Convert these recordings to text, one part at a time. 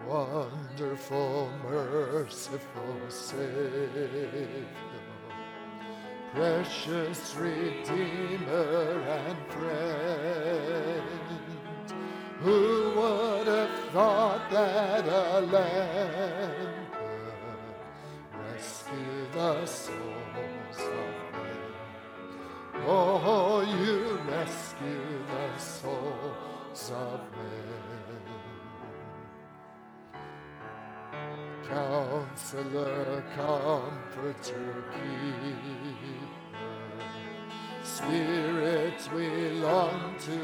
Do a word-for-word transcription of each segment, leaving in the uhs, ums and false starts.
Wonderful, merciful Savior, precious Redeemer and friend, who would have thought that a lamb could rescue the souls of men? Oh, you rescue the souls of men. Counselor, Comforter, Keeper, Spirit we long to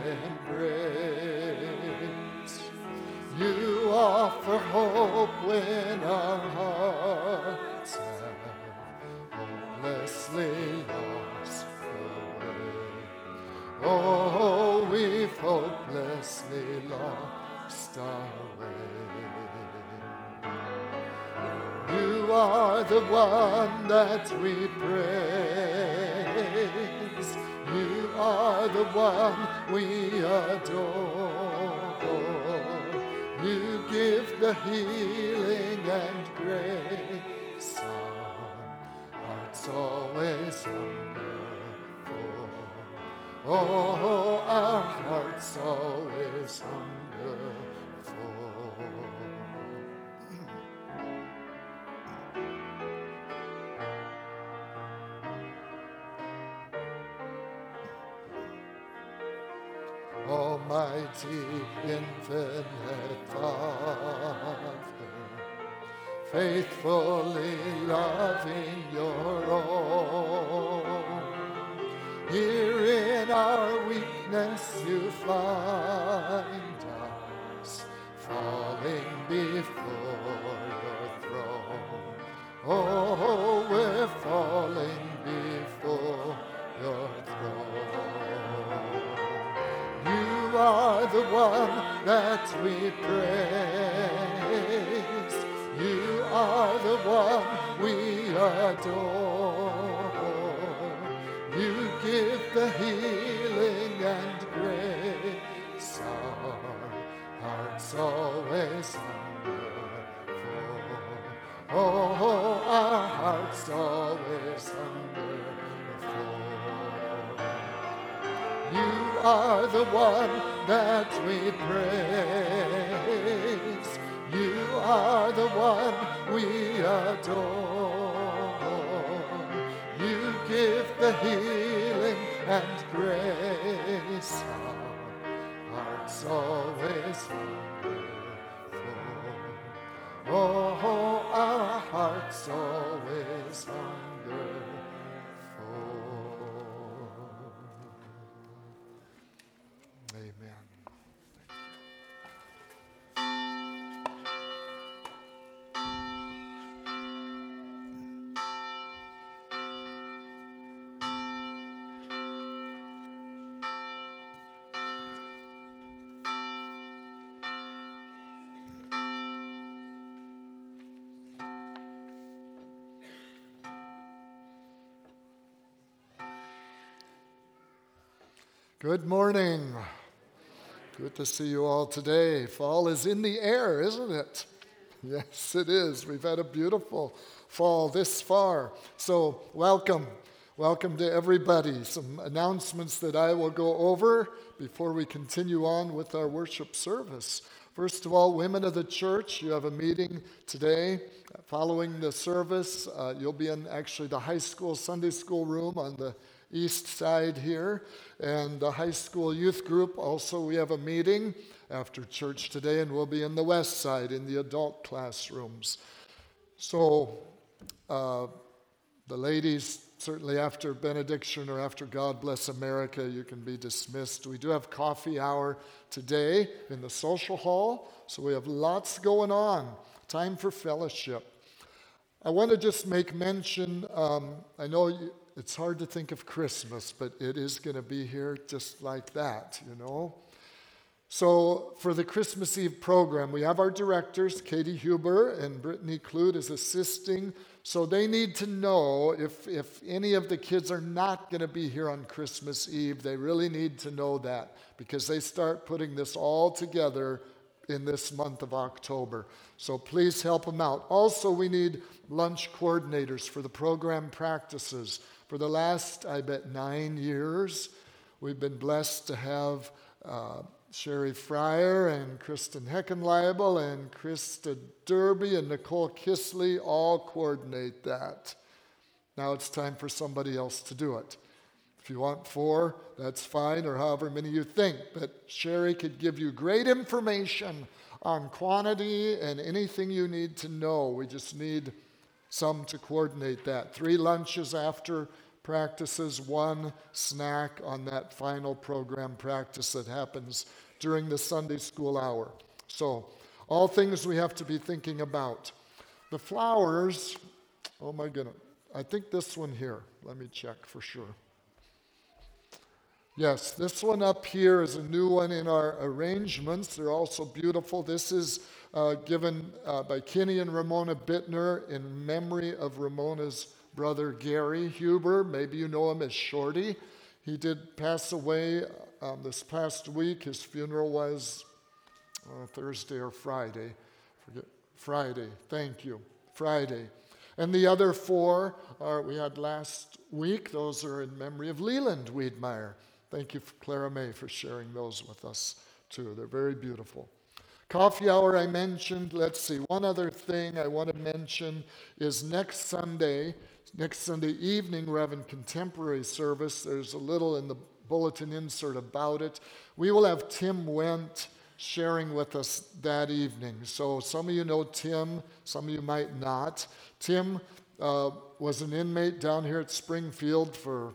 embrace. You offer hope when our hearts have hopelessly lost the way. Oh, we've hopelessly lost our way. You are the one that we praise. You are the one we adore. You give the healing and grace our hearts always hunger for. Oh, our hearts always hunger for. Almighty, infinite Father, faithfully loving your own. Here in our weakness you find us, falling before your throne. Oh, we're falling before your throne. You are the one that we praise. You are the one we adore. You give the healing and grace our hearts always hunger for. Oh, our hearts always hunger for. You are the one that we praise. You are the one we adore. You give the healing and grace our hearts always hunger for. Oh, our hearts always hunger for. Amen. Good morning. Good to see you all today. Fall is in the air, isn't it? Yes, it is. We've had a beautiful fall this far. So welcome. Welcome to everybody. Some announcements that I will go over before we continue on with our worship service. First of all, women of the church, you have a meeting today. Following the service, uh, you'll be in actually the high school Sunday school room on the east side here. And the high school youth group, also we have a meeting after church today, and we'll be in the west side in the adult classrooms. So uh, the ladies, certainly after benediction or after God Bless America, you can be dismissed. We do have coffee hour today in the social hall, so we have lots going on. Time for fellowship. I want to just make mention, um, I know you, it's hard to think of Christmas, but it is going to be here just like that, you know. So for the Christmas Eve program, we have our directors, Katie Huber and Brittany Clute, is assisting. So they need to know if, if any of the kids are not going to be here on Christmas Eve, they really need to know that because they start putting this all together in this month of October. So please help them out. Also, we need lunch coordinators for the program practices. For the last, I bet, nine years, we've been blessed to have uh, Sherry Fryer and Kristen Heckenleibel and Krista Derby and Nicole Kisley all coordinate that. Now it's time for somebody else to do it. If you want four, that's fine, or however many you think. But Sherry could give you great information on quantity and anything you need to know. We just need some to coordinate that. Three lunches after practices, one snack on that final program practice that happens during the Sunday school hour. So, all things we have to be thinking about. The flowers, oh my goodness, I think this one here, let me check for sure. Yes, this one up here is a new one in our arrangements. They're also beautiful. This is uh, given uh, by Kenny and Ramona Bittner in memory of Ramona's brother Gary Huber. Maybe you know him as Shorty. He did pass away um, this past week. His funeral was uh, Thursday or Friday. Forget Friday. Thank you. Friday. And the other four are we had last week. Those are in memory of Leland Wiedmeyer. Thank you, Clara May, for sharing those with us, too. They're very beautiful. Coffee hour I mentioned. Let's see. One other thing I want to mention is next Sunday, next Sunday evening, we're having contemporary service. There's a little in the bulletin insert about it. We will have Tim Wendt sharing with us that evening. So some of you know Tim, some of you might not. Tim uh, was an inmate down here at Springfield for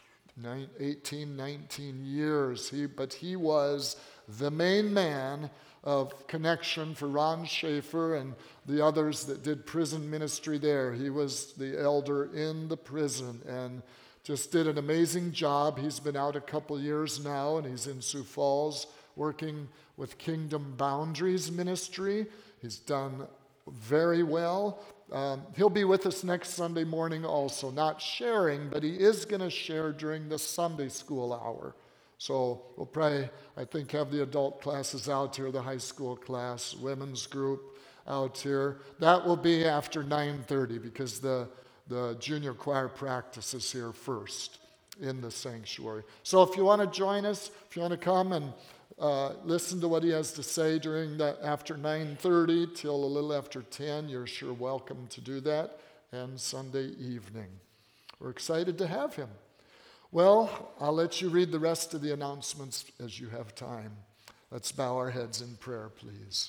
eighteen, nineteen years. He, but he was the main man of connection for Ron Schaefer and the others that did prison ministry there. He was the elder in the prison and just did an amazing job. He's been out a couple years now, and he's in Sioux Falls working with Kingdom Boundaries Ministry. He's done very well. Um, he'll be with us next Sunday morning also, not sharing, but he is going to share during the Sunday school hour. So we'll probably, I think, have the adult classes out here, the high school class, women's group out here. That will be after nine thirty because the, the junior choir practice is here first in the sanctuary. So if you want to join us, if you want to come and Uh, listen to what he has to say during that after nine thirty till a little after ten. You're sure welcome to do that. And Sunday evening. We're excited to have him. Well, I'll let you read the rest of the announcements as you have time. Let's bow our heads in prayer, please.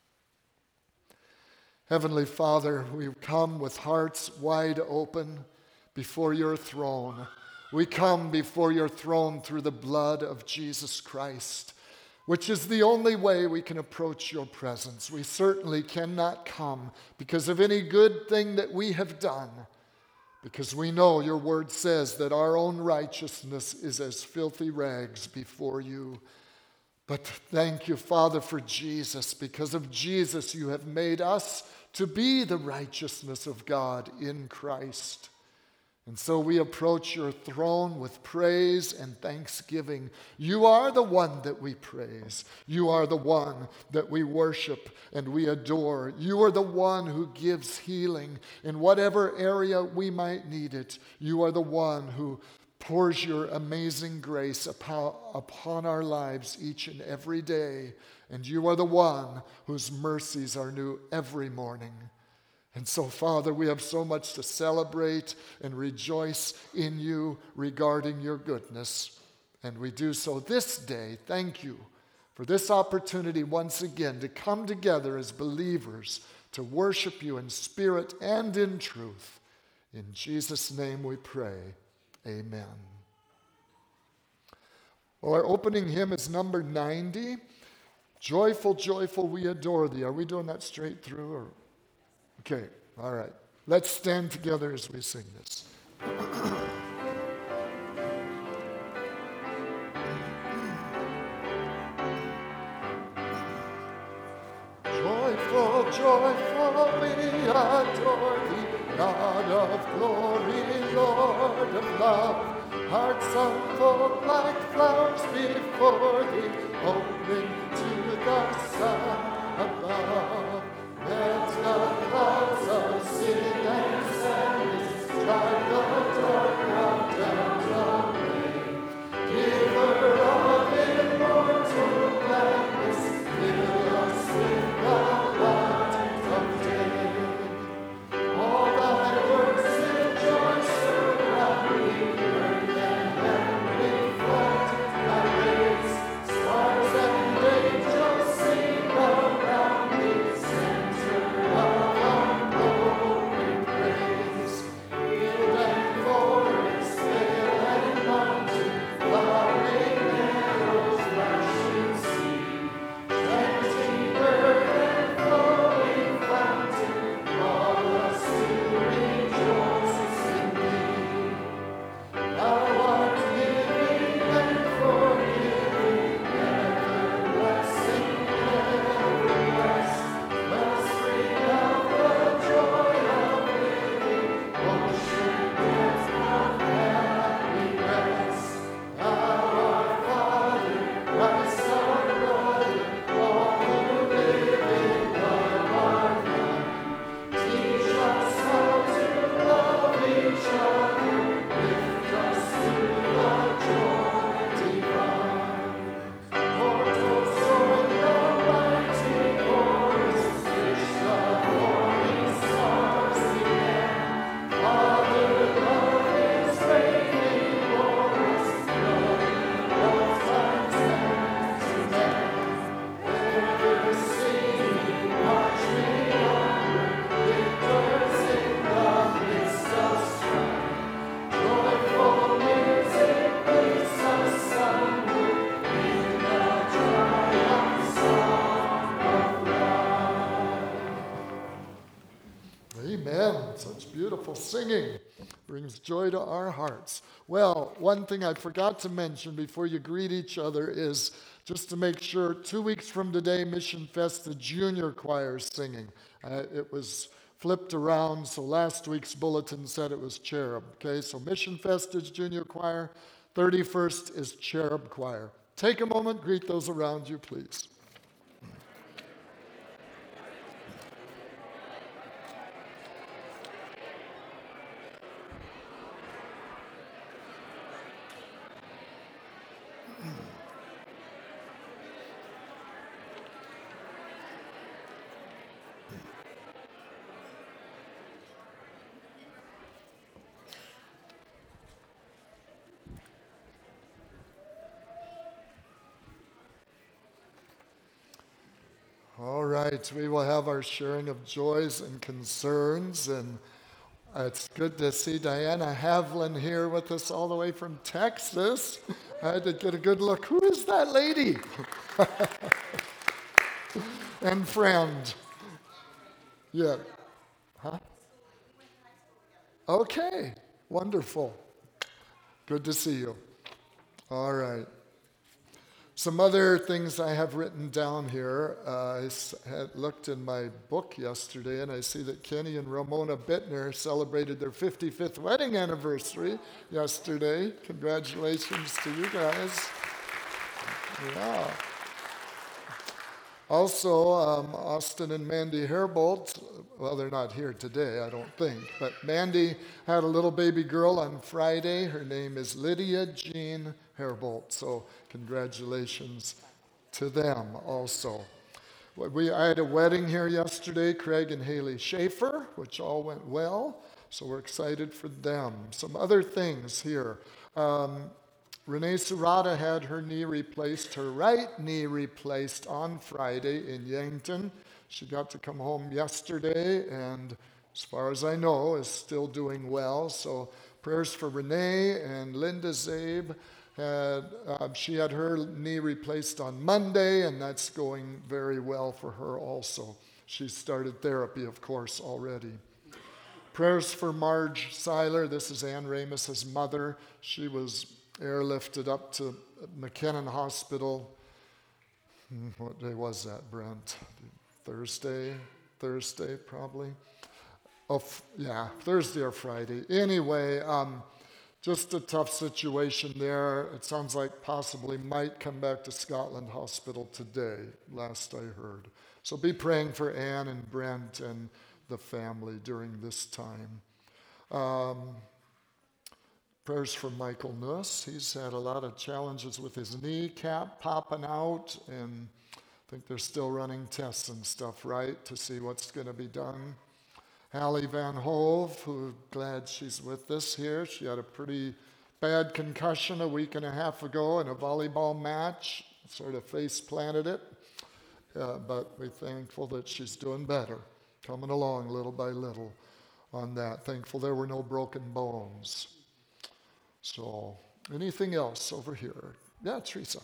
Heavenly Father, we come with hearts wide open before your throne. We come before your throne through the blood of Jesus Christ, which is the only way we can approach your presence. We certainly cannot come because of any good thing that we have done, because we know your word says that our own righteousness is as filthy rags before you. But thank you, Father, for Jesus. Because of Jesus, you have made us to be the righteousness of God in Christ. And so we approach your throne with praise and thanksgiving. You are the one that we praise. You are the one that we worship and we adore. You are the one who gives healing in whatever area we might need it. You are the one who pours your amazing grace upon, upon our lives each and every day. And you are the one whose mercies are new every morning. And so, Father, we have so much to celebrate and rejoice in you regarding your goodness. And we do so this day. Thank you for this opportunity once again to come together as believers to worship you in spirit and in truth. In Jesus' name we pray. Amen. Well, our opening hymn is number ninety. Joyful, joyful, we adore thee. Are we doing that straight through? Or? Okay, all right. Let's stand together as we sing this. Joyful, joyful, we adore thee, God of glory, Lord of love. Hearts unfold like flowers before thee, open to the sun above. Let the clouds of sin and sadness drive the dark cloud down the rain. Giver of immortal gladness, fill us with the light of day. All thy works rejoice around me, earth and heaven reflect thy rays. Stars and angels sing around me, center of unbroken praise. Field and forest, vale and mountain, flowering meadows, flashing sea, chanting bird and flowing fountain, call us to rejoice in thee. Thou art giving and forgiving, ever blessing, ever blessed. Wellspring of the joy of living, ocean depths of happy rest. Thou art Father, Christ our brother, all who live in love are one. Teach us how to love each other, lift us to the joy divine. Mortal soul, the mighty chorus, fish the morning stars again. Father, love is raining o'er us, love, love times and to men. Ever singing, march we onward, victors in the midst of strife. Joyful music leads us onward in the triumph song of life. Amen. Such beautiful singing brings joy to our hearts. Well, one thing I forgot to mention before you greet each other is just to make sure, two weeks from today, Mission Fest, the junior choir is singing. Uh, it was flipped around, so last week's bulletin said it was Cherub. Okay, so Mission Fest is junior choir, thirty-first is Cherub choir. Take a moment, greet those around you, please. All right, we will have our sharing of joys and concerns, and it's good to see Diana Havlin here with us all the way from Texas. I had to get a good look. Who is that lady? And friend. Yeah. Huh? Okay, wonderful. Good to see you. All right. Some other things I have written down here. Uh, I s- had looked in my book yesterday, and I see that Kenny and Ramona Bittner celebrated their fifty-fifth wedding anniversary yesterday. Congratulations to you guys. Yeah. Also, um, Austin and Mandy Herbold, well, they're not here today, I don't think, but Mandy had a little baby girl on Friday. Her name is Lydia Jean Herbold, so congratulations to them also. We, I had a wedding here yesterday, Craig and Haley Schaefer, which all went well, so we're excited for them. Some other things here. Um, Renee Serrata had her knee replaced, her right knee replaced on Friday in Yankton. She got to come home yesterday, and as far as I know, is still doing well. So prayers for Renee and Linda Zabe. Had, uh, she had her knee replaced on Monday, and that's going very well for her also. She started therapy, of course, already. Prayers for Marge Seiler. This is Ann Ramos's mother. She was airlifted up to McKinnon Hospital. What day was that, Brent? Thursday? Thursday, probably. Oh, f- yeah, Thursday or Friday. Anyway, um, just a tough situation there. It sounds like possibly might come back to Scotland Hospital today, last I heard. So be praying for Anne and Brent and the family during this time. Um, prayers for Michael Nuss. He's had a lot of challenges with his kneecap popping out, and I think they're still running tests and stuff, right, to see what's going to be done. Hallie Van Hove, who glad she's with us here. She had a pretty bad concussion a week and a half ago in a volleyball match, sort of face planted it. Uh, but we're thankful that she's doing better, coming along little by little on that. Thankful there were no broken bones. So, anything else over here? Yeah, Teresa.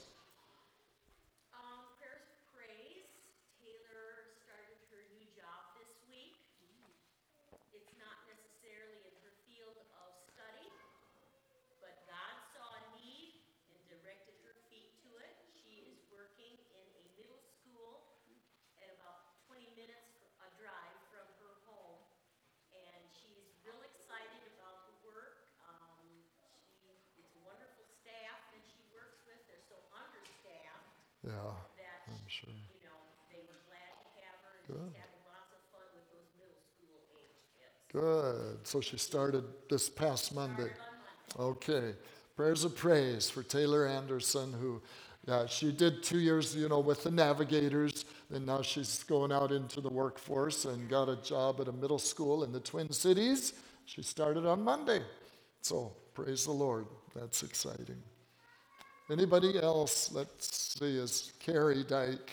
Yeah, I'm sure. You know, they were glad to have her and Good. Just having lots of fun with those middle school age kids. Good. So she started this past Monday. Monday. Okay. Prayers of praise for Taylor Anderson, who, yeah, she did two years, you know, with the Navigators, and now she's going out into the workforce and got a job at a middle school in the Twin Cities. She started on Monday. So praise the Lord. That's exciting. Anybody else? Let's see, is Carrie Dyke.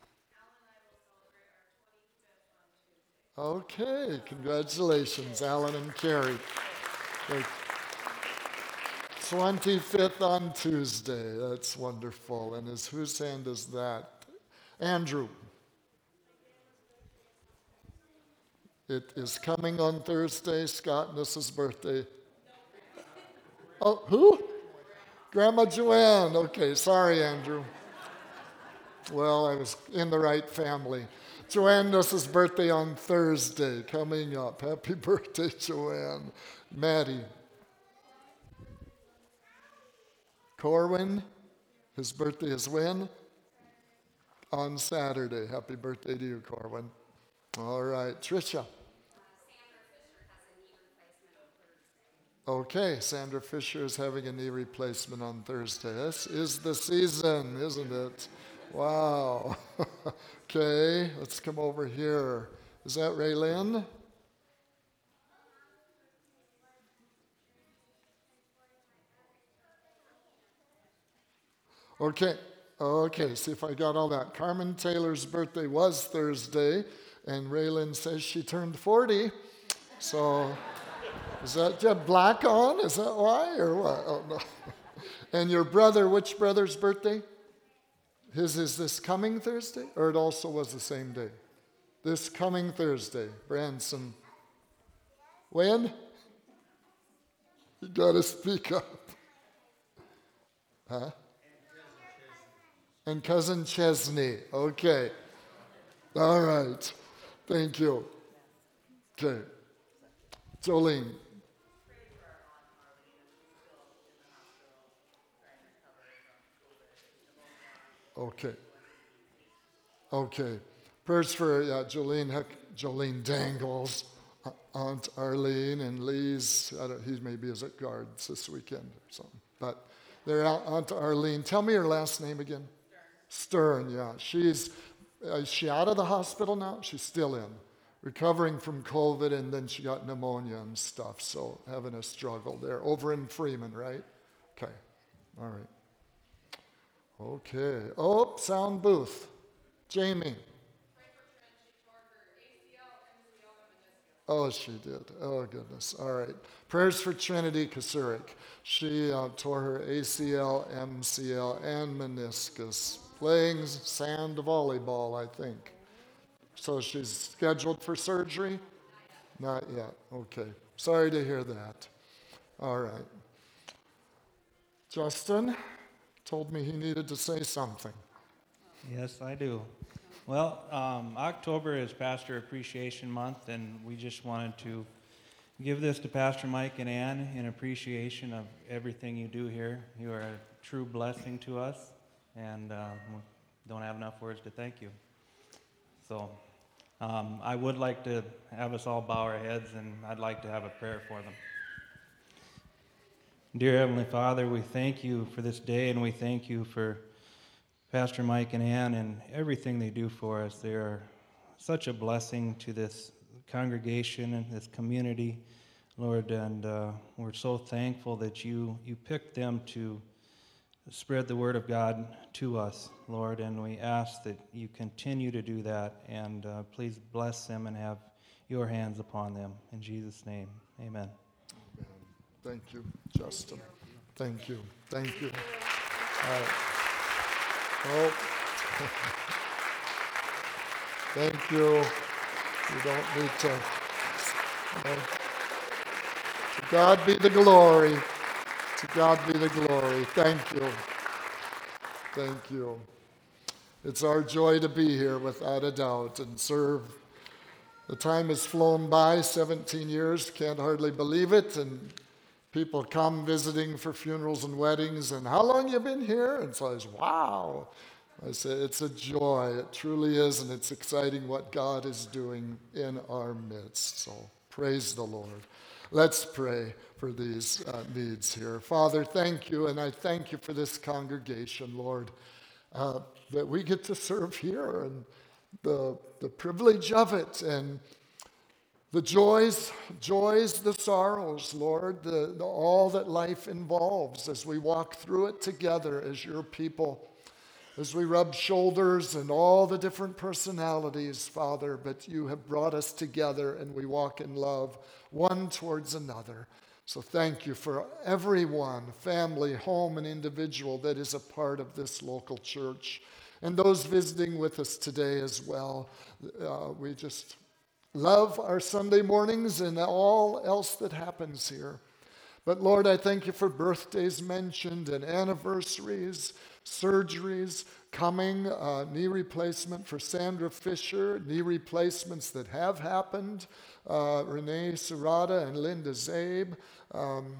Okay, congratulations, Alan and Carrie. twenty-fifth on Tuesday. That's wonderful. And is whose hand is that? Andrew. It is coming on Thursday, Scott and Nissa's birthday. Oh, who? Grandma Joanne. Okay, sorry, Andrew. Well, I was in the right family. Joanne Nuss's birthday on Thursday, coming up. Happy birthday, Joanne. Maddie. Corwin, his birthday is when? On Saturday. Happy birthday to you, Corwin. All right, Tricia. Okay, Sandra Fisher is having a knee replacement on Thursday. This is the season, isn't it? Wow. Okay, let's come over here. Is that Raylyn? Okay, okay, see if I got all that. Carmen Taylor's birthday was Thursday, and Raylyn says she turned forty. So... Is that, you have black on? Is that why, or what? Oh, no. And your brother, which brother's birthday? His is this coming Thursday, or it also was the same day? This coming Thursday, Branson. When? You got to speak up. Huh? And cousin Chesney. Okay. All right. Thank you. Okay. Jolene. Okay. Okay. Prayers for uh, Jolene, Heck, Jolene Dangles, uh, Aunt Arlene, and Lee's, I don't, he maybe is at guards this weekend or something. But they're out, Aunt Arlene. Tell me her last name again. Stern, Stern yeah. She's, uh, is she out of the hospital now? She's still in. Recovering from COVID, and then she got pneumonia and stuff, so having a struggle there. Over in Freeman, right? Okay. All right. Okay. Oh, sound booth. Jamie. Oh, she did. Oh, goodness. All right. Prayers for Trinity Kasurik. She uh, tore her A C L, M C L, and meniscus, playing sand volleyball, I think. So she's scheduled for surgery? Not yet. Okay. Sorry to hear that. All right. Justin told me he needed to say something. Yes, I do. Well, um, October is Pastor Appreciation Month, and we just wanted to give this to Pastor Mike and Ann in appreciation of everything you do here. You are a true blessing to us, and uh, we don't have enough words to thank you. So um, I would like to have us all bow our heads, and I'd like to have a prayer for them. Dear Heavenly Father, we thank you for this day, and we thank you for Pastor Mike and Ann and everything they do for us. They are such a blessing to this congregation and this community, Lord, and uh, we're so thankful that you, you picked them to spread the word of God to us, Lord, and we ask that you continue to do that, and uh, please bless them and have your hands upon them. In Jesus' name, amen. Amen. Thank you, Justin. Thank you. Thank you. All right. Oh. Thank you. You don't need to. No. To God be the glory. To God be the glory. Thank you. Thank you. It's our joy to be here without a doubt and serve. The time has flown by, seventeen years, can't hardly believe it, and people come visiting for funerals and weddings, and how long you been here? And so I was, wow. I say, it's a joy. It truly is, and it's exciting what God is doing in our midst. So praise the Lord. Let's pray for these uh, needs here. Father, thank you, and I thank you for this congregation, Lord, uh, that we get to serve here, and the, the privilege of it, and the joys, joys, the sorrows, Lord, the, the, all that life involves as we walk through it together as your people. As we rub shoulders and all the different personalities, Father, but you have brought us together and we walk in love one towards another. So thank you for everyone, family, home, and individual that is a part of this local church. And those visiting with us today as well. Uh, we just love our Sunday mornings and all else that happens here. But Lord, I thank you for birthdays mentioned and anniversaries, surgeries coming, uh, knee replacement for Sandra Fisher, knee replacements that have happened, uh, Renee Serrata and Linda Zabe. Um,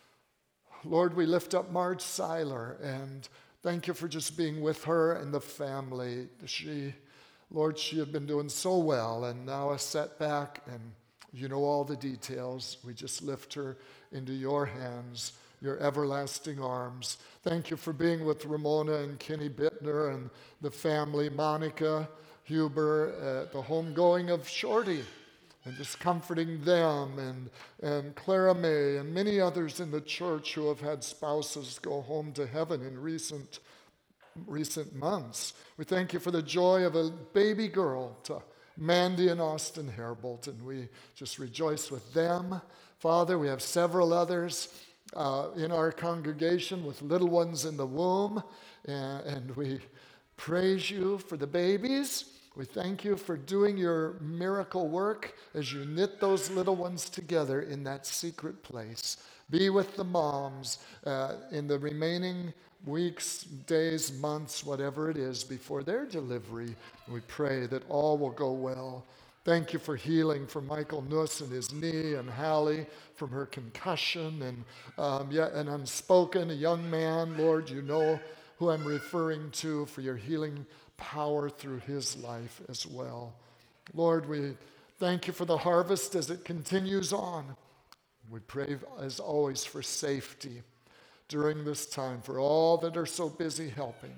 Lord, we lift up Marge Seiler, and thank you for just being with her and the family. She, Lord, she had been doing so well, and now a setback, and you know all the details. We just lift her into your hands, your everlasting arms. Thank you for being with Ramona and Kenny Bittner and the family, Monica Huber, at the homegoing of Shorty, and just comforting them, and, and Clara May and many others in the church who have had spouses go home to heaven in recent, recent months. We thank you for the joy of a baby girl to Mandy and Austin Herbold, and we just rejoice with them. Father, we have several others uh, in our congregation with little ones in the womb, and, and we praise you for the babies. We thank you for doing your miracle work as you knit those little ones together in that secret place. Be with the moms uh, in the remaining weeks, days, months, whatever it is, before their delivery. We pray that all will go well. Thank you for healing for Michael Nuss and his knee, and Hallie from her concussion, and um, yet an unspoken, a young man. Lord, you know who I'm referring to, for your healing power through his life as well. Lord, we thank you for the harvest as it continues on. We pray, as always, for safety during this time, for all that are so busy helping.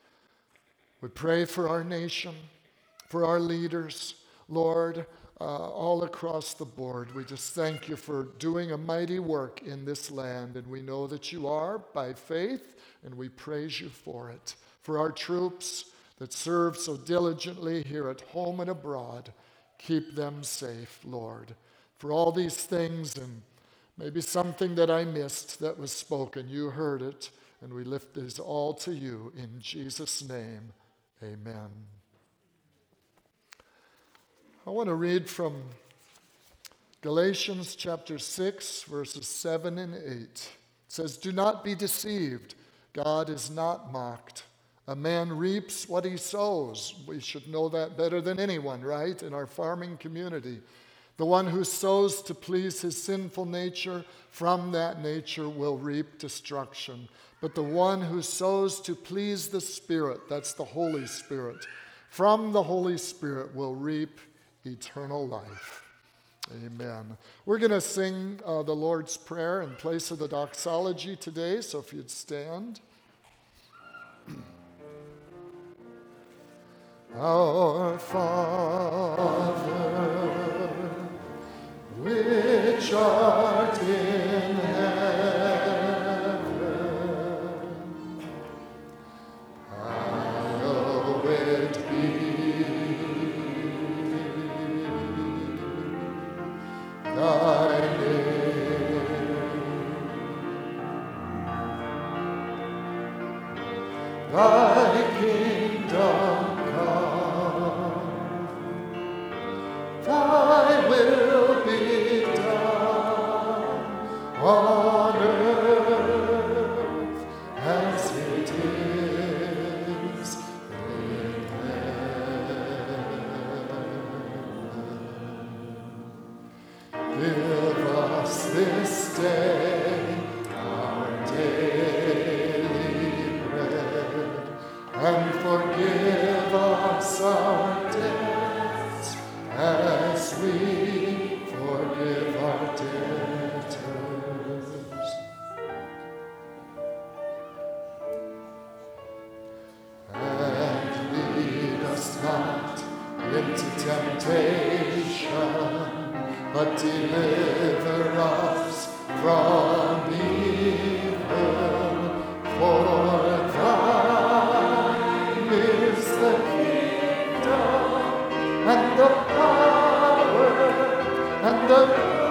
We pray for our nation, for our leaders, Lord, uh, all across the board. We just thank you for doing a mighty work in this land, and we know that you are by faith, and we praise you for it. For our troops that serve so diligently here at home and abroad, keep them safe, Lord. For all these things, and maybe something that I missed that was spoken, you heard it, and we lift this all to you in Jesus' name. Amen. I want to read from Galatians chapter six, verses seven and eight. It says, "Do not be deceived. God is not mocked. A man reaps what he sows." We should know that better than anyone, right? In our farming community. The one who sows to please his sinful nature, from that nature will reap destruction. But the one who sows to please the Spirit, that's the Holy Spirit, from the Holy Spirit will reap eternal life. Amen. We're going to sing uh, the Lord's Prayer in place of the doxology today, so if you'd stand. Our Father, which art in heaven, hallowed be thy name. Thy kingdom come, thy will be done on earth as it is in heaven. Give us this day our daily bread, and forgive us our debts as we forgive our debtors. And lead us not into temptation, but deliver us from evil. For thine is the kingdom, and the power, and the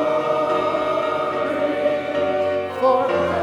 glory forever.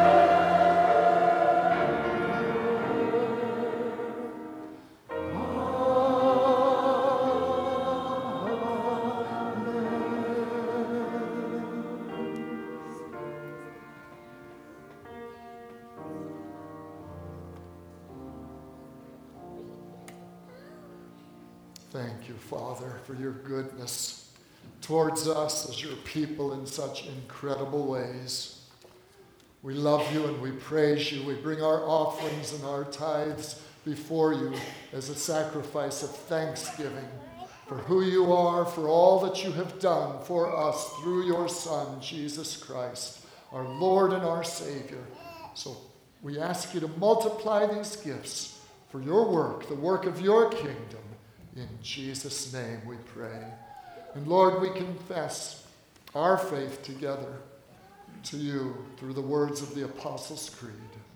Thank you, Father, for your goodness towards us as your people in such incredible ways. We love you and we praise you. We bring our offerings and our tithes before you as a sacrifice of thanksgiving for who you are, for all that you have done for us through your Son, Jesus Christ, our Lord and our Savior. So we ask you to multiply these gifts for your work, the work of your kingdom. In Jesus' name we pray. And Lord, we confess our faith together to you through the words of the Apostles' Creed.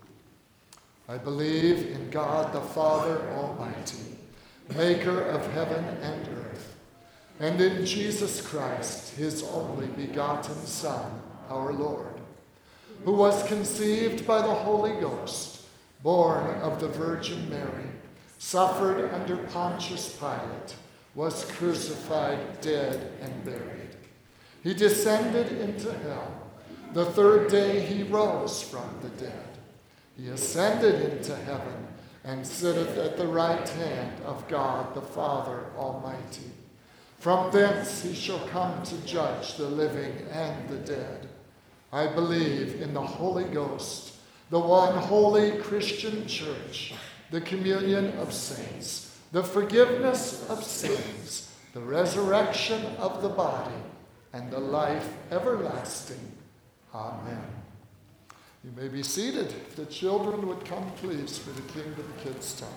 I believe in God the Father Almighty, maker of heaven and earth, and in Jesus Christ, his only begotten Son, our Lord, who was conceived by the Holy Ghost, born of the Virgin Mary, suffered under Pontius Pilate, was crucified, dead, and buried. He descended into hell. The third day he rose from the dead. He ascended into heaven and sitteth at the right hand of God the Father Almighty. From thence he shall come to judge the living and the dead. I believe in the Holy Ghost, the one holy Christian church, the communion of saints, the forgiveness of sins, the resurrection of the body, and the life everlasting. Amen. You may be seated. If the children would come, please, for the Kingdom Kids time.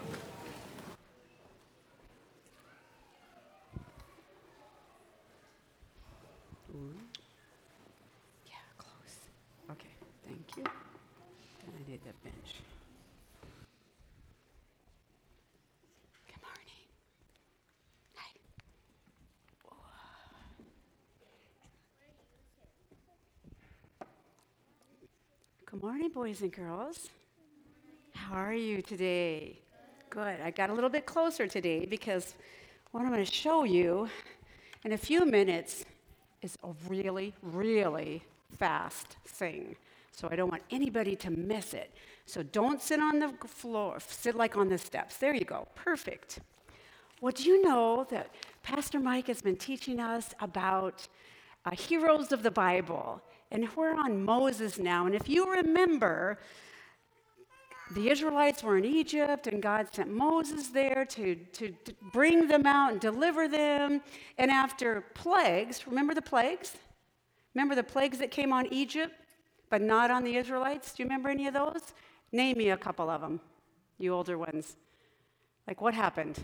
Yeah, close. Okay, thank you. And I did that bench. Good morning. Hi. Good morning, boys and girls. How are you today? Good. I got a little bit closer today because what I'm going to show you in a few minutes is a really, really fast thing. So I don't want anybody to miss it. So don't sit on the floor. Sit like on the steps. There you go. Perfect. Well, do you know that Pastor Mike has been teaching us about uh, heroes of the Bible, and we're on Moses now. And if you remember, the Israelites were in Egypt, and God sent Moses there to, to, to bring them out and deliver them. And after plagues, remember the plagues? Remember the plagues that came on Egypt, but not on the Israelites? Do you remember any of those? Name me a couple of them, you older ones. Like what happened?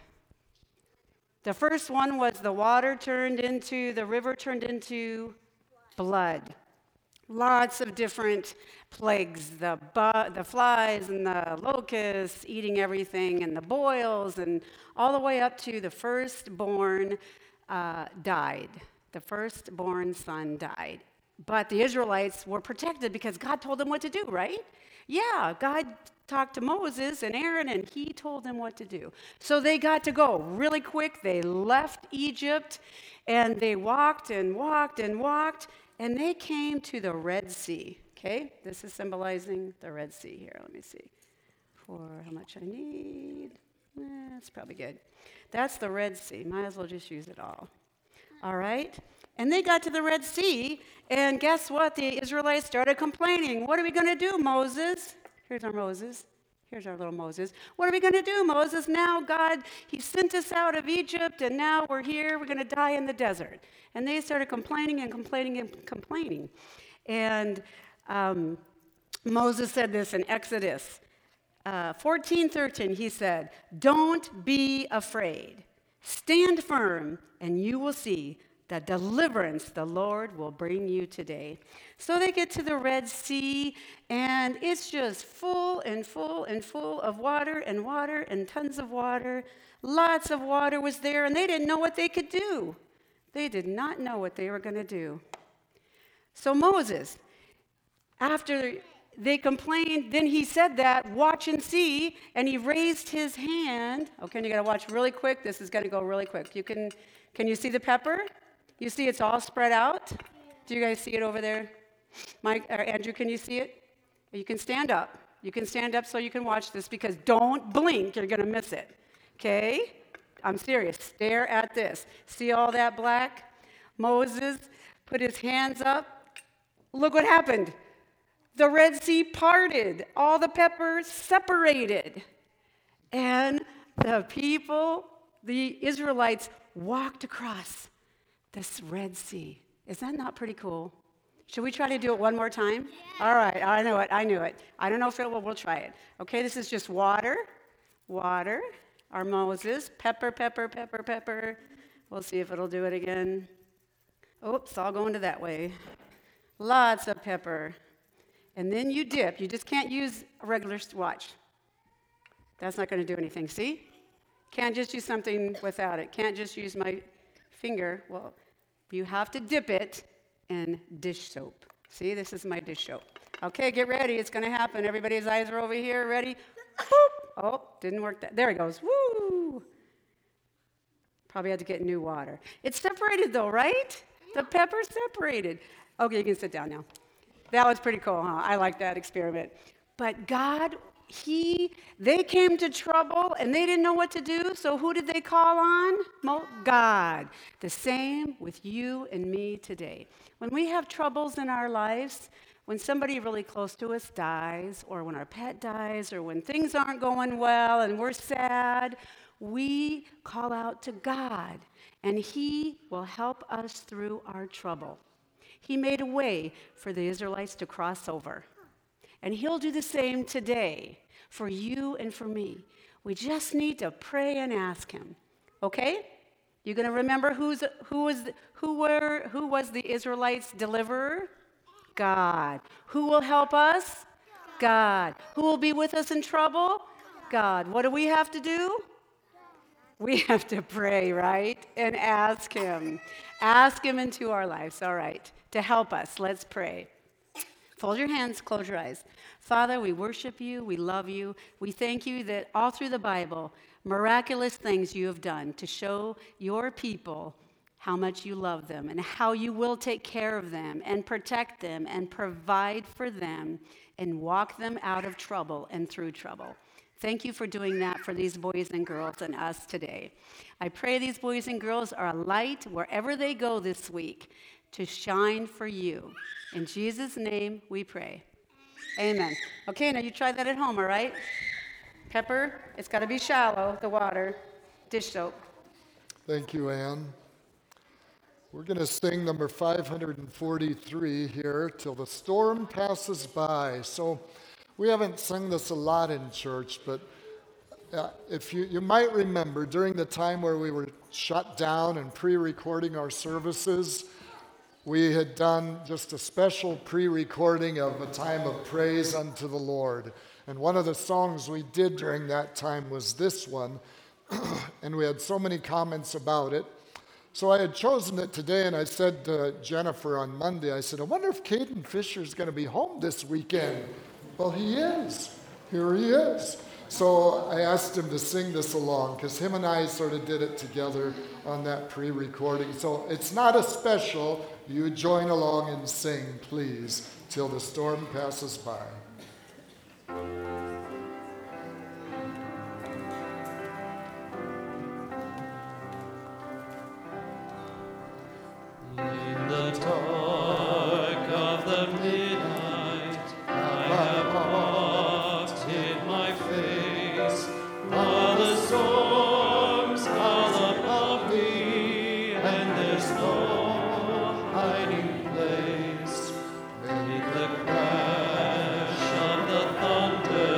The first one was the water turned into, the river turned into blood. Lots of different plagues, the bu- the flies and the locusts eating everything, and the boils, and all the way up to the firstborn uh, died. The firstborn son died. But the Israelites were protected because God told them what to do, right? Yeah, God talked to Moses and Aaron, and he told them what to do. So they got to go really quick. They left Egypt, and they walked and walked and walked, and they came to the Red Sea, okay? This is symbolizing the Red Sea here. Let me see for how much I need. Eh, that's probably good. That's the Red Sea. Might as well just use it all. All right? And they got to the Red Sea, and guess what? The Israelites started complaining. What are we going to do, Moses? Here's our Moses. Here's our little Moses. What are we going to do, Moses? Now God, he sent us out of Egypt, and now we're here. We're going to die in the desert. And they started complaining and complaining and complaining. And um, Moses said this in Exodus uh, fourteen thirteen. He said, "Don't be afraid. Stand firm, and you will see the deliverance the Lord will bring you today." So they get to the Red Sea, and it's just full and full and full of water and water and tons of water. Lots of water was there, and they didn't know what they could do. They did not know what they were going to do. So Moses, after they complained, then he said that, "Watch and see," and he raised his hand. Okay, and you got to watch really quick. This is going to go really quick. You can, can you see the pepper? You see it's all spread out? Do you guys see it over there? Mike, or Andrew, can you see it? You can stand up. You can stand up so you can watch this, because don't blink. You're going to miss it. Okay? I'm serious. Stare at this. See all that black? Moses put his hands up. Look what happened. The Red Sea parted. All the peppers separated. And the people, the Israelites, walked across this Red Sea. Is that not pretty cool? Should we try to do it one more time? Yeah. All right, I know it, I knew it. I don't know if it will, we'll try it. Okay, this is just water, water, our Moses, pepper, pepper, pepper, pepper. We'll see if it'll do it again. Oops, all going to that way. Lots of pepper. And then you dip. You just can't use a regular watch. That's not going to do anything, see? Can't just use something without it. Can't just use my finger. Well, you have to dip it in dish soap. See, this is my dish soap. Okay, get ready. It's going to happen. Everybody's eyes are over here. Ready? Boop. Oh, didn't work. That. There it goes. Woo! Probably had to get new water. It's separated, though, right? The pepper's separated. Okay, you can sit down now. That was pretty cool, huh? I like that experiment. But God, he, they came to trouble, and they didn't know what to do, so who did they call on? God. The same with you and me today. When we have troubles in our lives, when somebody really close to us dies, or when our pet dies, or when things aren't going well and we're sad, we call out to God, and he will help us through our trouble. He made a way for the Israelites to cross over. And he'll do the same today for you and for me. We just need to pray and ask him. Okay? You going to remember who's, who, was, who, were, who was the Israelites' deliverer? God. Who will help us? God. Who will be with us in trouble? God. What do we have to do? We have to pray, right? And ask him. Ask him into our lives. All right. To help us, let's pray. Fold your hands, close your eyes. Father, we worship you, we love you. We thank you that all through the Bible, miraculous things you have done to show your people how much you love them and how you will take care of them and protect them and provide for them and walk them out of trouble and through trouble. thank you for doing that for these boys and girls and us today. I pray these boys and girls are a light wherever they go this week to shine for you. In Jesus' name we pray. Amen. Okay, now you try that at home, all right? Pepper, it's got to be shallow, the water. Dish soap. Thank you, Ann. We're going to sing number five hundred forty-three here, Till the Storm Passes By. So we haven't sung this a lot in church, but uh, if you, you might remember during the time where we were shut down and pre-recording our services, we had done just a special pre-recording of a time of praise unto the Lord. And one of the songs we did during that time was this one, and we had so many comments about it. So I had chosen it today, and I said to Jennifer on Monday, I said, I wonder if Caden Fisher's going to be home this weekend. Well, he is. Here he is. So I asked him to sing this along, because him and I sort of did it together on that pre-recording. So it's not a special. You join along and sing, please, Till the Storm Passes By. In the dark of the midnight, I have walked hid my face, while the storms fall above me, and there's no hiding place. With the crash of the thunder,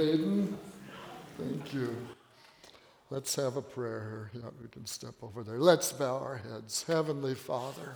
Hayden. Thank you. Let's have a prayer here. Yeah, we can step over there. Let's bow our heads. Heavenly Father,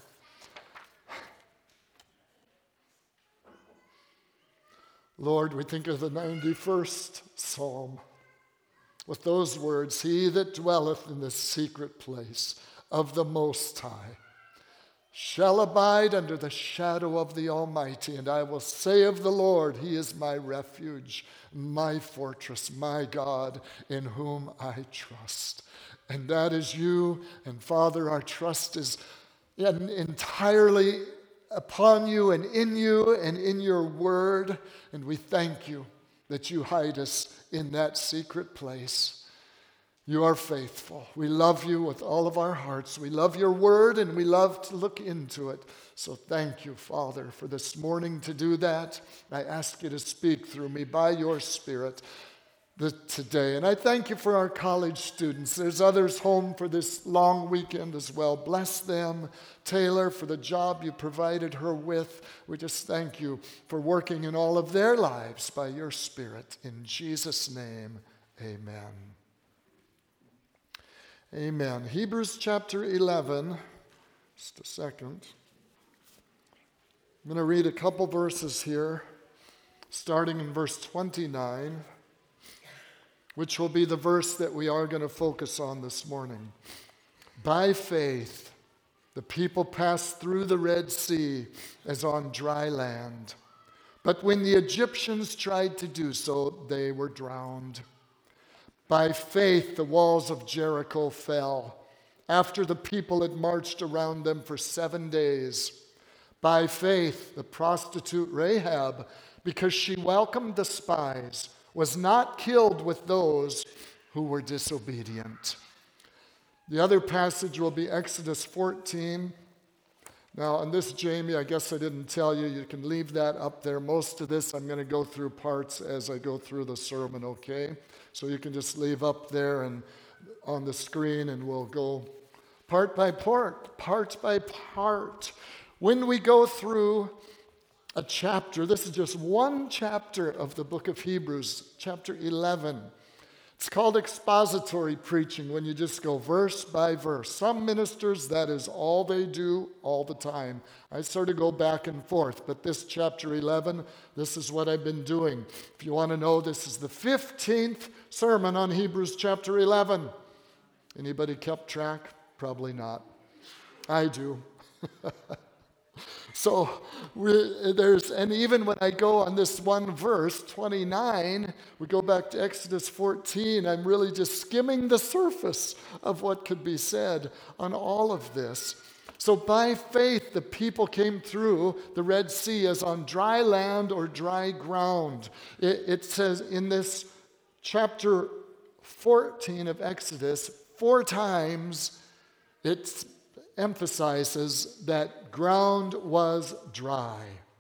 Lord, we think of the ninety-first Psalm with those words, "He that dwelleth in the secret place of the Most High shall abide under the shadow of the Almighty. And I will say of the Lord, He is my refuge, my fortress, my God, in whom I trust." And that is you. And Father, our trust is entirely upon you and in you and in your word. And we thank you that you hide us in that secret place. You are faithful. We love you with all of our hearts. We love your word and we love to look into it. So thank you, Father, for this morning to do that. I ask you to speak through me by your Spirit today. And I thank you for our college students. There's others home for this long weekend as well. Bless them. Taylor, for the job you provided her with. We just thank you for working in all of their lives by your Spirit. In Jesus' name, amen. Amen. Hebrews chapter eleven, just a second. I'm going to read a couple verses here, starting in verse twenty-nine, which will be the verse that we are going to focus on this morning. By faith, the people passed through the Red Sea as on dry land. But when the Egyptians tried to do so, they were drowned. By faith, the walls of Jericho fell after the people had marched around them for seven days. By faith, the prostitute Rahab, because she welcomed the spies, was not killed with those who were disobedient. The other passage will be Exodus fourteen. Now, on this, Jamie, I guess I didn't tell you, you can leave that up there. Most of this, I'm going to go through parts as I go through the sermon, okay? So you can just leave up there and on the screen, and we'll go part by part, part by part. When we go through a chapter, this is just one chapter of the book of Hebrews, chapter eleven. It's called expository preaching when you just go verse by verse. Some ministers, that is all they do all the time. I sort of go back and forth, but this chapter eleven, this is what I've been doing. If you want to know, this is the fifteenth sermon on Hebrews chapter eleven. Anybody kept track? Probably not. I do. So we, there's, and even when I go on this one verse, twenty-nine, we go back to Exodus fourteen, I'm really just skimming the surface of what could be said on all of this. So by faith, the people came through the Red Sea as on dry land or dry ground. It, it says in this chapter fourteen of Exodus, four times it's emphasizes that ground was dry.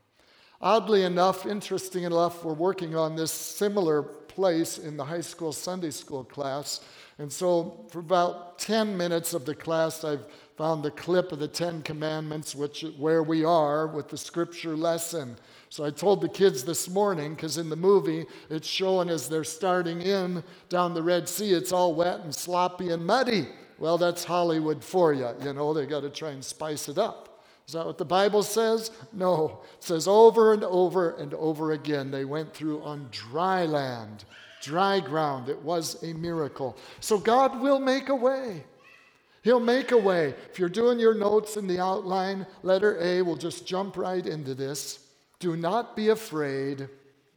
Oddly enough, interesting enough, we're working on this similar place in the high school Sunday school class. And so for about ten minutes of the class, I've found the clip of the Ten Commandments, which where we are with the scripture lesson. So I told the kids this morning, because in the movie, it's showing as they're starting in down the Red Sea, it's all wet and sloppy and muddy. Well, that's Hollywood for you. You know, they got to try and spice it up. Is that what the Bible says? No. It says over and over and over again, they went through on dry land, dry ground. It was a miracle. So God will make a way. He'll make a way. If you're doing your notes in the outline, letter A, we'll just jump right into this. Do not be afraid.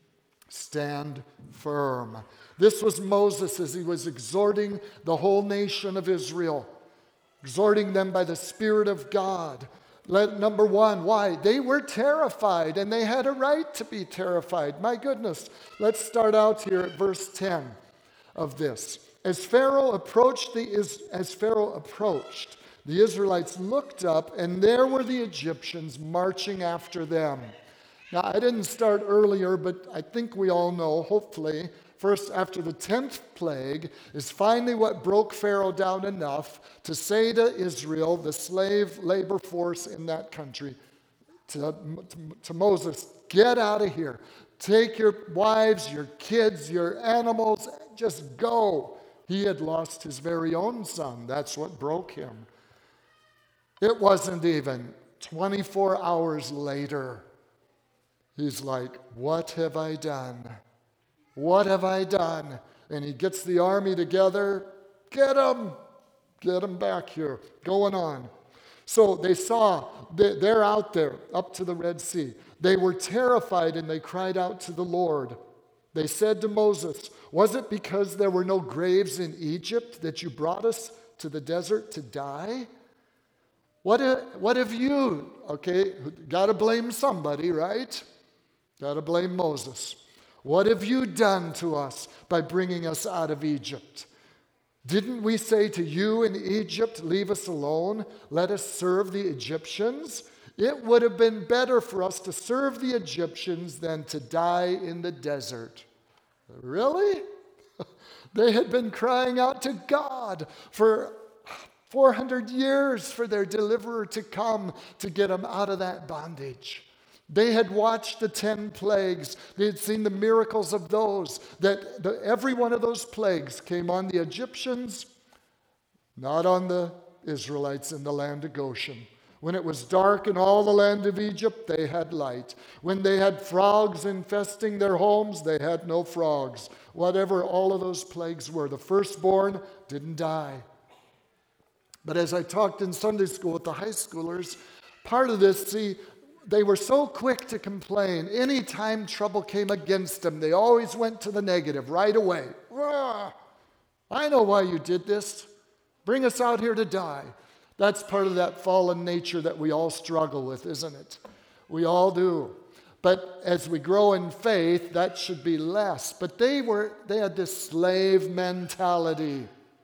Stand firm. This was Moses as he was exhorting the whole nation of Israel, exhorting them by the Spirit of God. Let, number one, why? They were terrified, and they had a right to be terrified. My goodness. Let's start out here at verse ten of this. As Pharaoh approached, the, as Pharaoh approached, the Israelites looked up, and there were the Egyptians marching after them. Now, I didn't start earlier, but I think we all know, hopefully, first, after the tenth plague, is finally what broke Pharaoh down enough to say to Israel, the slave labor force in that country, to, to, to Moses, get out of here. Take your wives, your kids, your animals, just go. He had lost his very own son. That's what broke him. It wasn't even twenty-four hours later. He's like, what have I done? What have I done? And he gets the army together. Get them. Get them back here. Going on. So they saw, they're out there up to the Red Sea. They were terrified and they cried out to the Lord. They said to Moses, was it because there were no graves in Egypt that you brought us to the desert to die? What have, what have you, okay, got to blame somebody, right? Got to blame Moses. What have you done to us by bringing us out of Egypt? Didn't we say to you in Egypt, leave us alone, let us serve the Egyptians? It would have been better for us to serve the Egyptians than to die in the desert. Really? They had been crying out to God for four hundred years for their deliverer to come to get them out of that bondage. They had watched the ten plagues. They had seen the miracles of those, that the, every one of those plagues came on the Egyptians, not on the Israelites in the land of Goshen. When it was dark in all the land of Egypt, they had light. When they had frogs infesting their homes, they had no frogs. Whatever all of those plagues were, the firstborn didn't die. But as I talked in Sunday school with the high schoolers, part of this, see, they were so quick to complain. Anytime trouble came against them, they always went to the negative right away. Rah! I know why you did this. Bring us out here to die. That's part of that fallen nature that we all struggle with, isn't it? We all do. But as we grow in faith, that should be less. But they were they had this slave mentality.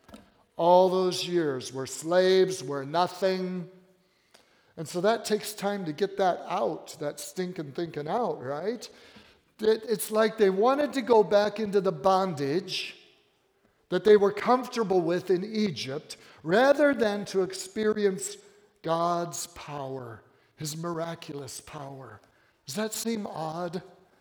All those years, we're slaves, we're nothing. And so that takes time to get that out, that stinking thinking out, right? It's like they wanted to go back into the bondage that they were comfortable with in Egypt, rather than to experience God's power, his miraculous power. Does that seem odd?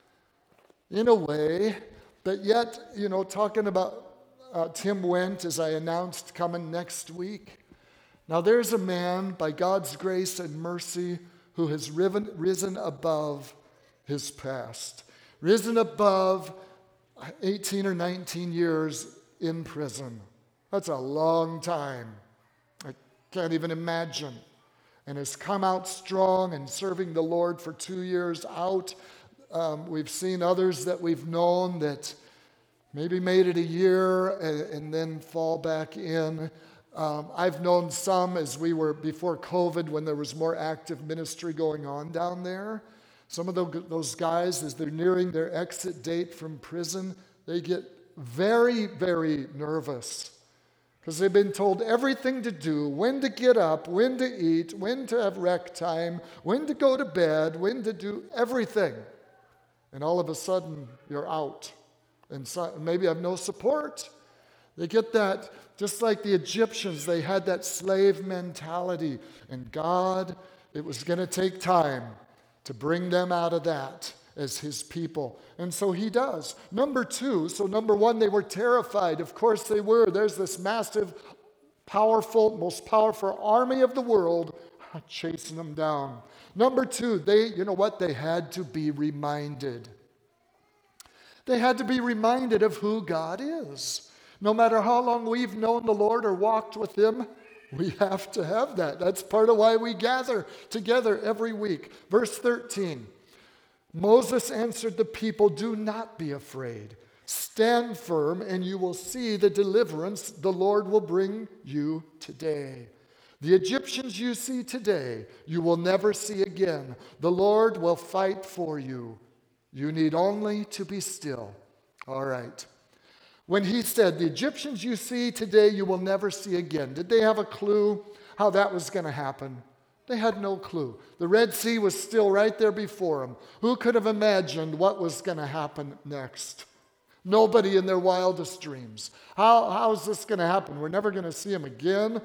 In a way, but yet, you know, talking about uh, Tim Wendt, as I announced, coming next week. Now there's a man, by God's grace and mercy, who has risen, risen above his past, risen above eighteen or nineteen years in prison. That's a long time. I can't even imagine. And has come out strong and serving the Lord for two years out. Um, we've seen others that we've known that maybe made it a year and, and then fall back in. Um, I've known some as we were before COVID when there was more active ministry going on down there. Some of the, those guys, as they're nearing their exit date from prison, they get very, very nervous because they've been told everything to do, when to get up, when to eat, when to have rec time, when to go to bed, when to do everything. And all of a sudden, you're out. And so, maybe have no support. They get that, just like the Egyptians, they had that slave mentality. And God, it was going to take time to bring them out of that as his people. And so he does. Number two, so number one, they were terrified. Of course they were. There's this massive, powerful, most powerful army of the world chasing them down. Number two, they, you know what? They had to be reminded. They had to be reminded of who God is. No matter how long we've known the Lord or walked with him, we have to have that. That's part of why we gather together every week. Verse thirteen, Moses answered the people, do not be afraid. Stand firm and you will see the deliverance the Lord will bring you today. The Egyptians you see today, you will never see again. The Lord will fight for you. You need only to be still. All right. When he said, the Egyptians you see today, you will never see again. Did they have a clue how that was going to happen? They had no clue. The Red Sea was still right there before them. Who could have imagined what was going to happen next? Nobody in their wildest dreams. How, how is this going to happen? We're never going to see him again.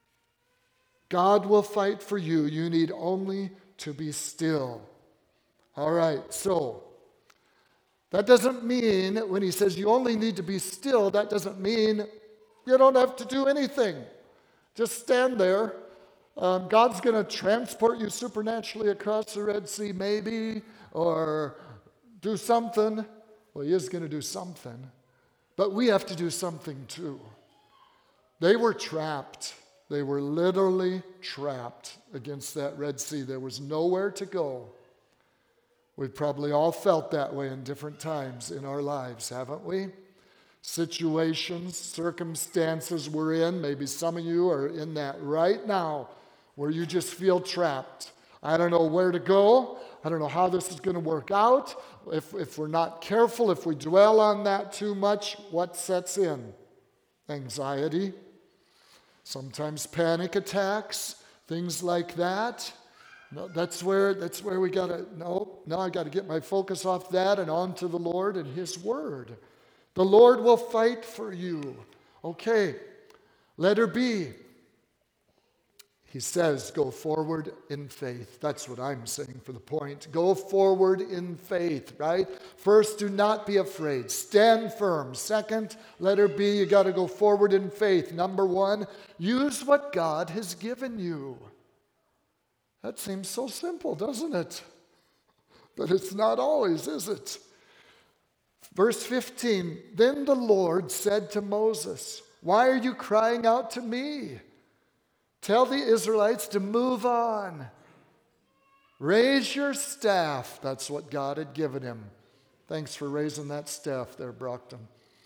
God will fight for you. You need only to be still. All right, so that doesn't mean when he says you only need to be still, that doesn't mean you don't have to do anything. Just stand there. Um, God's going to transport you supernaturally across the Red Sea, maybe, or do something. Well, he is going to do something. But we have to do something too. They were trapped. They were literally trapped against that Red Sea. There was nowhere to go. We've probably all felt that way in different times in our lives, haven't we? Situations, circumstances we're in. Maybe some of you are in that right now where you just feel trapped. I don't know where to go. I don't know how this is going to work out. If, if we're not careful, if we dwell on that too much, what sets in? Anxiety, sometimes panic attacks, things like that. No, that's where that's where we got to, no, no, I got to get my focus off that and onto the Lord and His Word. The Lord will fight for you. Okay, letter B. He says, go forward in faith. That's what I'm saying for the point. Go forward in faith, right? First, do not be afraid. Stand firm. Second, letter B, you got to go forward in faith. Number one, use what God has given you. That seems so simple, doesn't it? But it's not always, is it? Verse fifteen, then the Lord said to Moses, why are you crying out to me? Tell the Israelites to move on. Raise your staff. That's what God had given him. Thanks for raising that staff there, Brockton.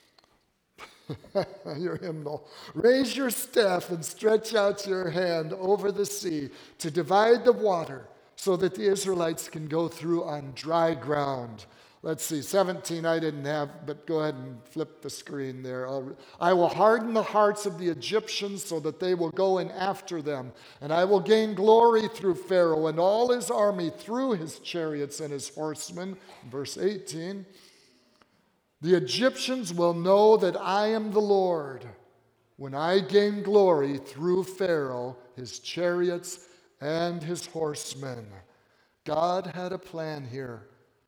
Your hymnal. Raise your staff and stretch out your hand over the sea to divide the water so that the Israelites can go through on dry ground. Let's see, seventeen I didn't have, but go ahead and flip the screen there. I'll, I will harden the hearts of the Egyptians so that they will go in after them. And I will gain glory through Pharaoh and all his army through his chariots and his horsemen. Verse eighteen. The Egyptians will know that I am the Lord when I gain glory through Pharaoh, his chariots, and his horsemen. God had a plan here.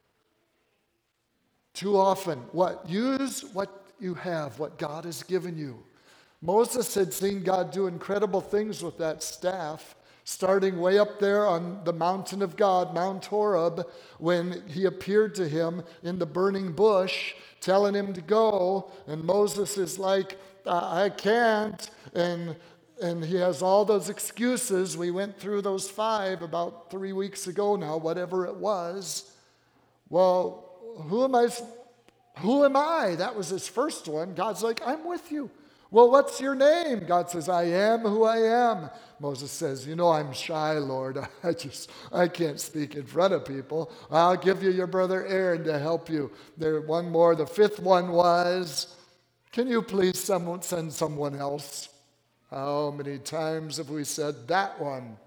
Too often, what? Use what you have, what God has given you. Moses had seen God do incredible things with that staff, starting way up there on the mountain of God, Mount Horeb, when he appeared to him in the burning bush, telling him to go, and Moses is like, I can't, and and he has all those excuses. We went through those five about three weeks ago now, whatever it was. Well, who am I? Who am I? That was his first one. God's like, I'm with you. Well, what's your name? God says, I am who I am. Moses says, you know, I'm shy, Lord. I just, I can't speak in front of people. I'll give you your brother Aaron to help you. There, one more. The fifth one was, can you please someone send someone else? How many times have we said that one?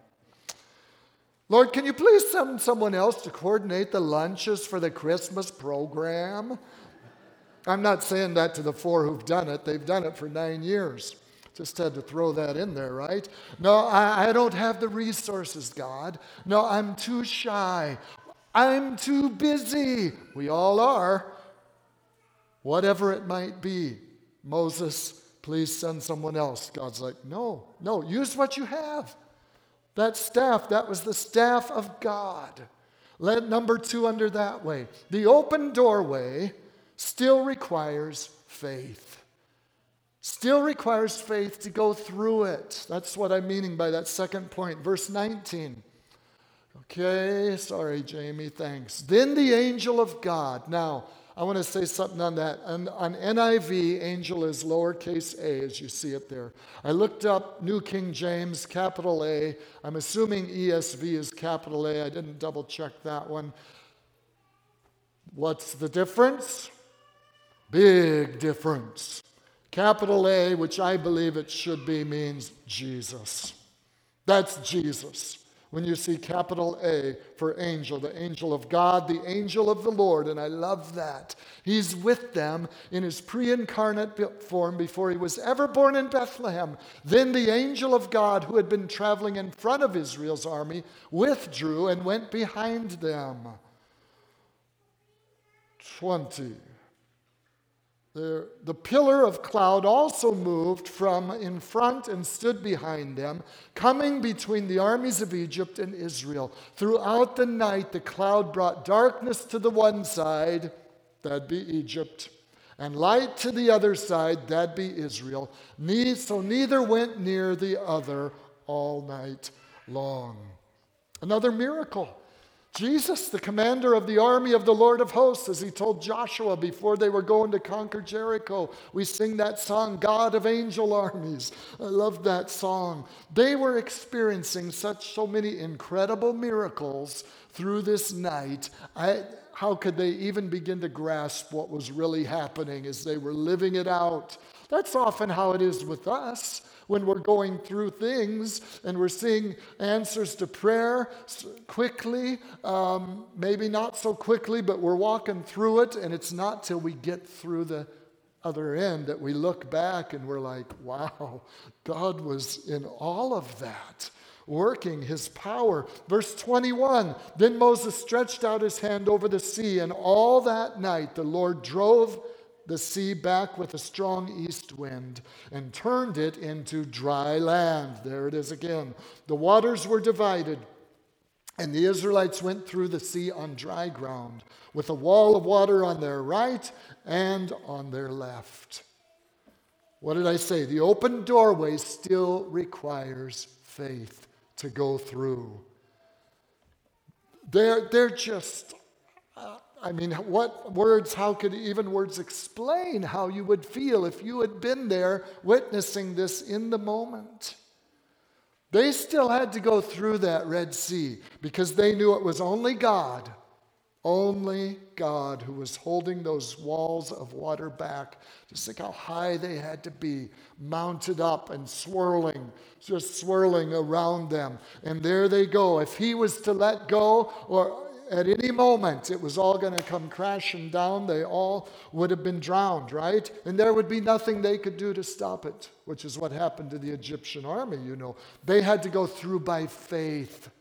Lord, can you please send someone else to coordinate the lunches for the Christmas program? I'm not saying that to the four who've done it. They've done it for nine years. Just had to throw that in there, right? No, I, I don't have the resources, God. No, I'm too shy. I'm too busy. We all are. Whatever it might be. Moses, please send someone else. God's like, no, no, use what you have. That staff, that was the staff of God. Let number two under that way. The open doorway still requires faith. Still requires faith to go through it. That's what I'm meaning by that second point. Verse nineteen. Okay, sorry, Jamie, thanks. Then the angel of God. Now, I want to say something on that. On, on N I V, angel is lowercase a, as you see it there. I looked up New King James, capital A. I'm assuming E S V is capital A. I didn't double check that one. What's the difference? Big difference. Capital A, which I believe it should be, means Jesus. That's Jesus. When you see capital A for angel, the angel of God, the angel of the Lord, and I love that. He's with them in his pre-incarnate form before he was ever born in Bethlehem. Then the angel of God, who had been traveling in front of Israel's army, withdrew and went behind them. twenty. The, the pillar of cloud also moved from in front and stood behind them, coming between the armies of Egypt and Israel. Throughout the night, the cloud brought darkness to the one side, that'd be Egypt, and light to the other side, that'd be Israel. Ne- so neither went near the other all night long. Another miracle. Jesus, the commander of the army of the Lord of hosts, as he told Joshua before they were going to conquer Jericho. We sing that song, God of Angel Armies. I love that song. They were experiencing such so many incredible miracles through this night. I, how could they even begin to grasp what was really happening as they were living it out? That's often how it is with us. When we're going through things and we're seeing answers to prayer quickly, um, maybe not so quickly, but we're walking through it, and it's not till we get through the other end that we look back and we're like, wow, God was in all of that, working his power. Verse twenty-one, then Moses stretched out his hand over the sea, and all that night the Lord drove the sea back with a strong east wind and turned it into dry land. There it is again. The waters were divided, and the Israelites went through the sea on dry ground, with a wall of water on their right and on their left. What did I say? The open doorway still requires faith to go through. They're, they're just... Uh, I mean, what words, how could even words explain how you would feel if you had been there witnessing this in the moment? They still had to go through that Red Sea because they knew it was only God, only God who was holding those walls of water back. Just think how high they had to be, mounted up and swirling, just swirling around them. And there they go. If he was to let go, or at any moment, it was all going to come crashing down. They all would have been drowned, right? And there would be nothing they could do to stop it, which is what happened to the Egyptian army, you know. They had to go through by faith.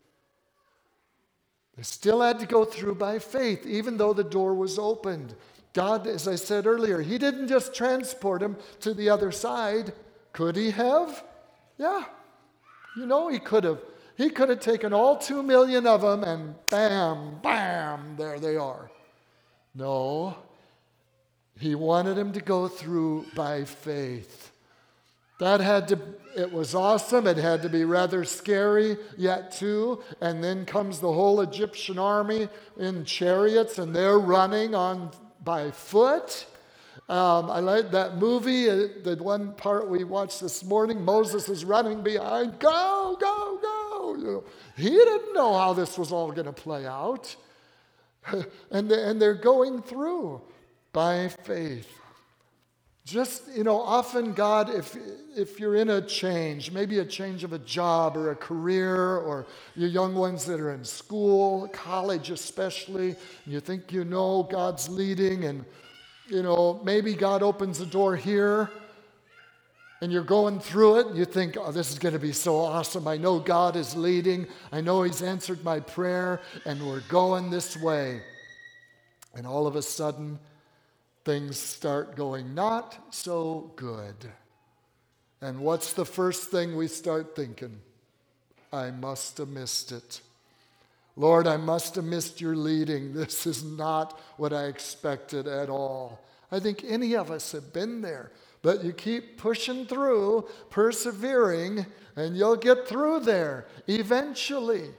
They still had to go through by faith, even though the door was opened. God, as I said earlier, he didn't just transport them to the other side. Could he have? Yeah. You know, he could have. He could have taken all two million of them and bam, bam, there they are. No, he wanted them to go through by faith. That had to, it was awesome. It had to be rather scary yet too. And then comes the whole Egyptian army in chariots, and they're running on by foot. Um, I like that movie, uh, the one part we watched this morning. Moses is running behind. Go, go, go. You know, he didn't know how this was all going to play out. and, they, and they're going through by faith. Just, you know, often God, if, if you're in a change, maybe a change of a job or a career, or you young ones that are in school, college especially, and you think you know God's leading, and you know, maybe God opens a door here and you're going through it and you think, oh, this is going to be so awesome. I know God is leading. I know he's answered my prayer and we're going this way. And all of a sudden, things start going not so good. And what's the first thing we start thinking? I must have missed it. Lord, I must have missed your leading. This is not what I expected at all. I think any of us have been there. But you keep pushing through, persevering, and you'll get through there eventually.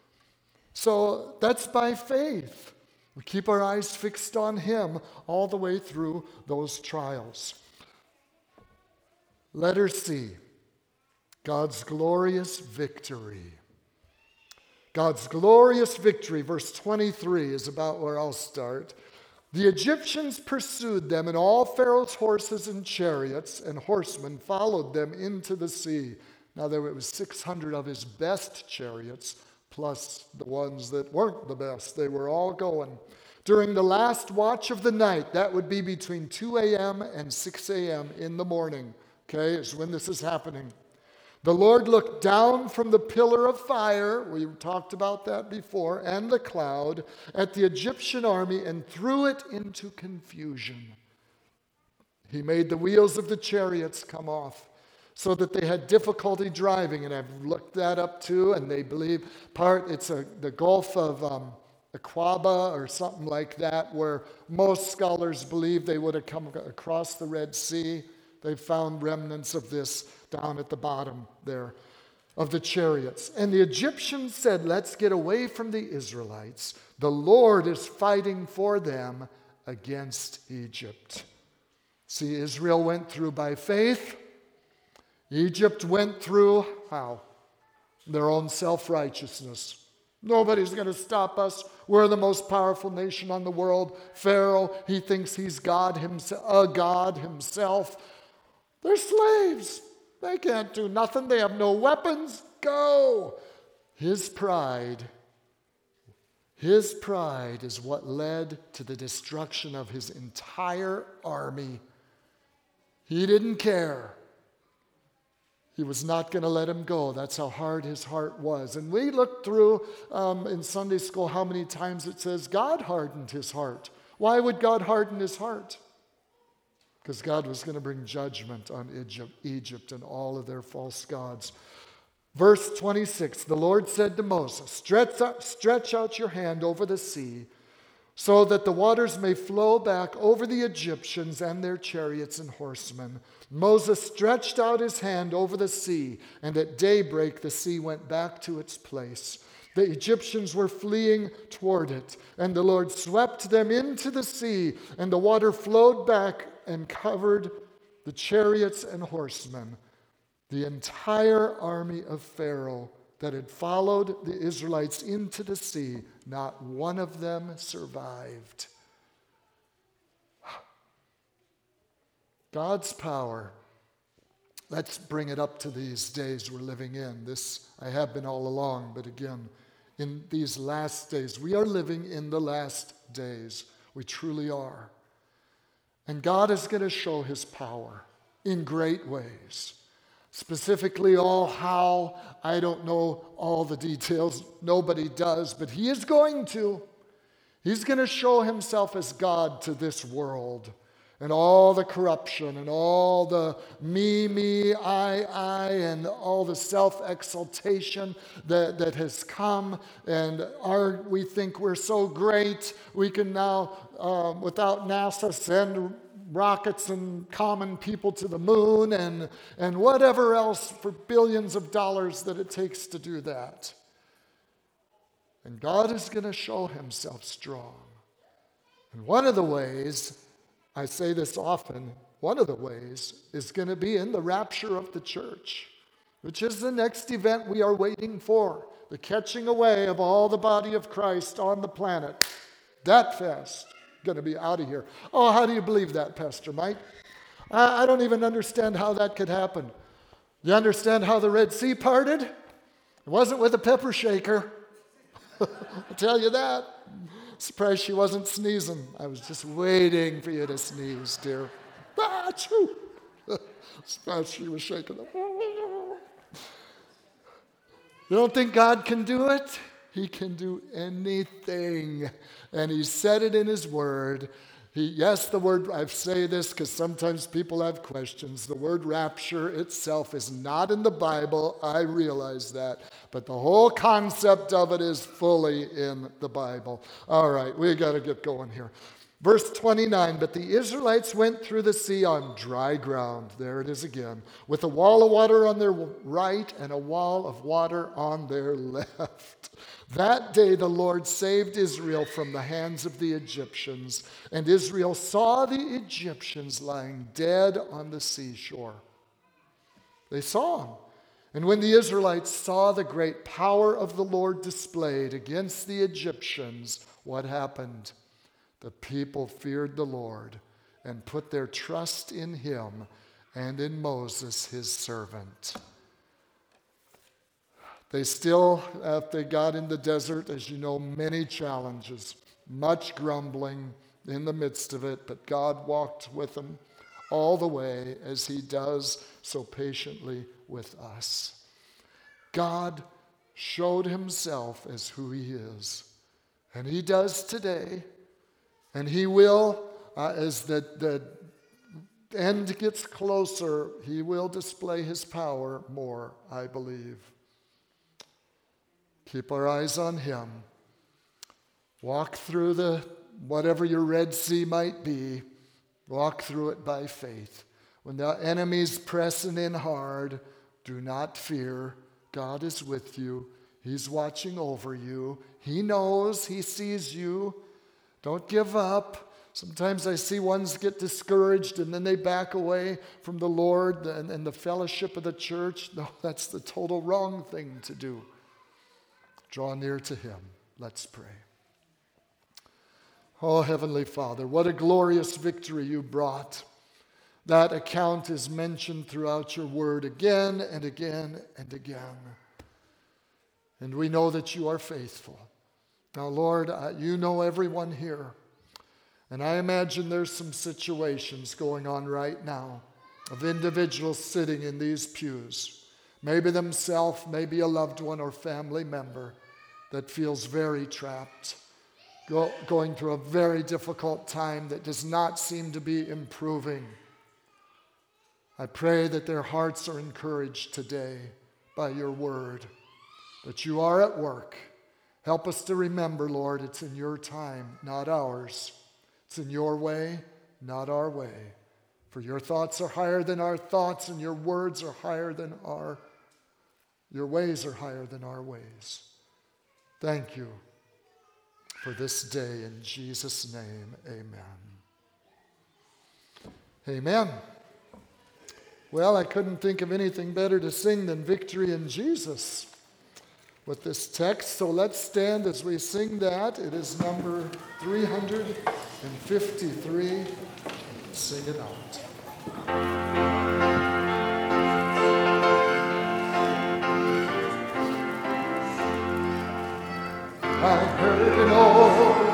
So that's by faith. We keep our eyes fixed on him all the way through those trials. Letter C, God's glorious victory. God's glorious victory, verse twenty-three, is about where I'll start. The Egyptians pursued them, and all Pharaoh's horses and chariots and horsemen followed them into the sea. Now there was six hundred of his best chariots, plus the ones that weren't the best. They were all going. During the last watch of the night, that would be between two a.m. and six a.m. in the morning, okay, is when this is happening. The Lord looked down from the pillar of fire, we talked about that before, and the cloud at the Egyptian army and threw it into confusion. He made the wheels of the chariots come off so that they had difficulty driving. And I've looked that up too, and they believe part, it's a, the Gulf of um, Aqaba or something like that, where most scholars believe they would have come across the Red Sea. They've found remnants of this down at the bottom there of the chariots. And the Egyptians said, let's get away from the Israelites. The Lord is fighting for them against Egypt. See, Israel went through by faith. Egypt went through, how? Their own self-righteousness. Nobody's going to stop us. We're the most powerful nation on the world. Pharaoh, he thinks he's God himself, a God himself. They're slaves. They can't do nothing. They have no weapons. Go. His pride, his pride is what led to the destruction of his entire army. He didn't care. He was not going to let him go. That's how hard his heart was. And we looked through um, in Sunday school how many times it says God hardened his heart. Why would God harden his heart? Because God was going to bring judgment on Egypt, Egypt and all of their false gods. Verse twenty-six, the Lord said to Moses, stretch out, stretch out your hand over the sea so that the waters may flow back over the Egyptians and their chariots and horsemen. Moses stretched out his hand over the sea, and at daybreak the sea went back to its place. The Egyptians were fleeing toward it, and the Lord swept them into the sea, and the water flowed back and covered the chariots and horsemen. The entire army of Pharaoh that had followed the Israelites into the sea, not one of them survived. God's power. Let's bring it up to these days we're living in. This I have been all along, but again, in these last days, we are living in the last days. We truly are. And God is going to show his power in great ways. Specifically, all how, I don't know all the details. Nobody does, but he is going to. He's going to show himself as God to this world. And all the corruption and all the me, me, I, I, and all the self-exaltation that, that has come. And our, we think we're so great, we can now, um, without NASA, send rockets and common people to the moon and, and whatever else for billions of dollars that it takes to do that. And God is going to show himself strong. And one of the ways, I say this often, one of the ways is going to be in the rapture of the church, which is the next event we are waiting for, the catching away of all the body of Christ on the planet. That fast, going to be out of here. Oh, how do you believe that, Pastor Mike? I, I don't even understand how that could happen. You understand how the Red Sea parted? It wasn't with a pepper shaker. I'll tell you that. Surprised she wasn't sneezing. I was just waiting for you to sneeze, dear. Ah, choo. Surprised she was shaking. You don't think God can do it? He can do anything. And he said it in his word. He, yes, the word, I say this because sometimes people have questions. The word rapture itself is not in the Bible. I realize that. But the whole concept of it is fully in the Bible. All right, we got to get going here. Verse twenty-nine, but the Israelites went through the sea on dry ground. There it is again. With a wall of water on their right and a wall of water on their left. That day the Lord saved Israel from the hands of the Egyptians, and Israel saw the Egyptians lying dead on the seashore. They saw them. And when the Israelites saw the great power of the Lord displayed against the Egyptians, what happened? The people feared the Lord and put their trust in him and in Moses, his servant. They still, after they got in the desert, as you know, many challenges, much grumbling in the midst of it, but God walked with them all the way as he does so patiently with us. God showed himself as who he is, and he does today, and he will, uh, as the, the end gets closer, he will display his power more, I believe. Keep our eyes on him. Walk through the whatever your Red Sea might be, walk through it by faith. When the enemy's pressing in hard, do not fear. God is with you. He's watching over you. He knows. He sees you. Don't give up. Sometimes I see ones get discouraged and then they back away from the Lord and, and the fellowship of the church. No, that's the total wrong thing to do. Draw near to him. Let's pray. Oh, Heavenly Father, what a glorious victory you brought. That account is mentioned throughout your word again and again and again. And we know that you are faithful. Now, Lord, uh, you know everyone here. And I imagine there's some situations going on right now of individuals sitting in these pews, maybe themselves, maybe a loved one or family member that feels very trapped, go, going through a very difficult time that does not seem to be improving. I pray that their hearts are encouraged today by your word, that you are at work. Help us to remember, Lord, it's in your time, not ours. It's in your way, not our way. For your thoughts are higher than our thoughts, and your words are higher than our, your ways are higher than our ways. Thank you for this day. In Jesus' name, amen. Amen. Well, I couldn't think of anything better to sing than Victory in Jesus with this text. So let's stand as we sing that. It is number three hundred fifty-three. Sing it out. I heard an old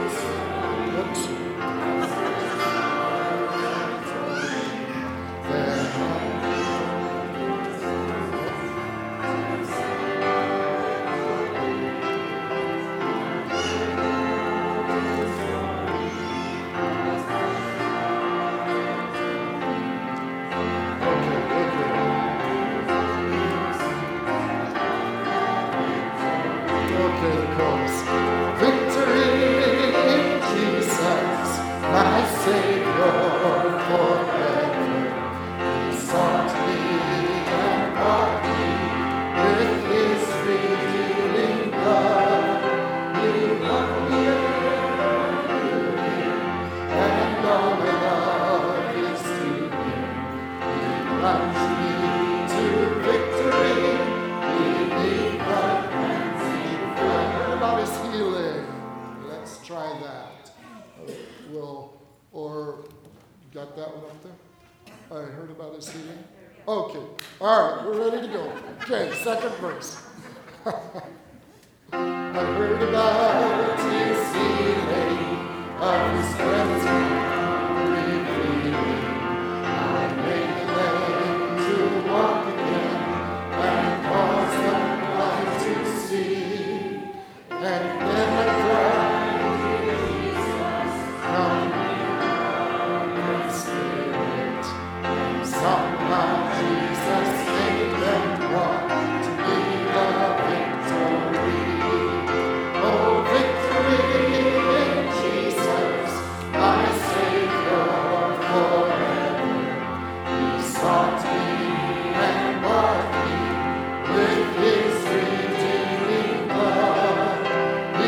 second verse. I heard about his healing, of his cleansing, revealing. I made them to walk again and cause them blind to see. And then I cried, Jesus, come near, Holy Spirit. And somehow Jesus made them walk. He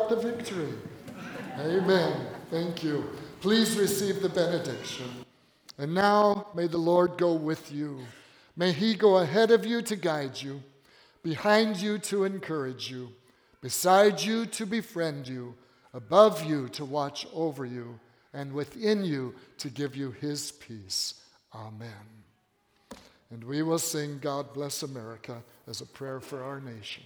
got the victory. Amen. Thank you. Please receive the benediction. And now may the Lord go with you. May he go ahead of you to guide you, behind you to encourage you, beside you to befriend you, above you to watch over you, and within you to give you his peace. Amen. And we will sing God Bless America as a prayer for our nation.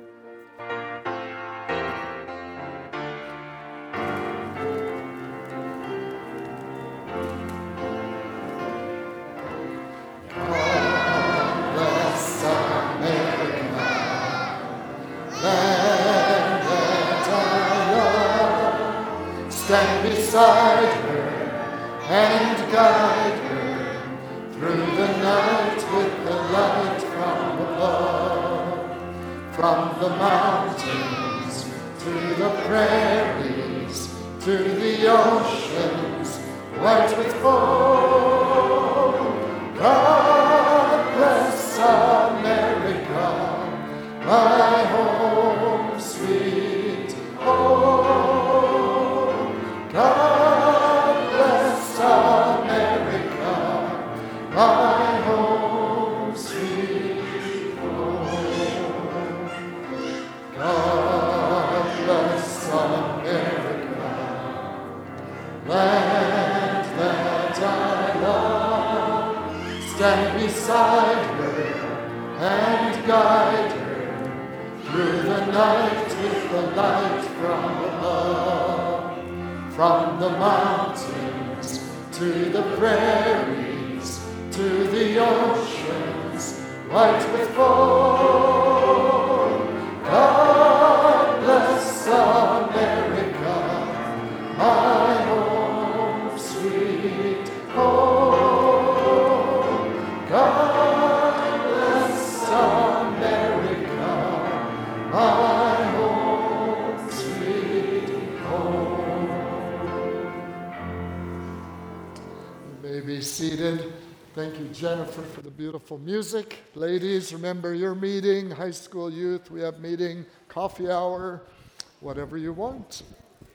Stand beside her and guide her through the night with the light from above. From the mountains to the prairies, to the oceans white with foam. God bless America, my home, sweet home. God bless America, my home, sweet home. God bless America, land that I love. Stand beside her and guide her through the night with the light from above. From the mountains to the prairies, to the oceans white with foam. God bless America, my home, sweet home. God bless America, my home, sweet home. Be seated. Thank you, Jennifer, for the beautiful music. Ladies, remember your meeting. High school youth, we have meeting, coffee hour, whatever you want.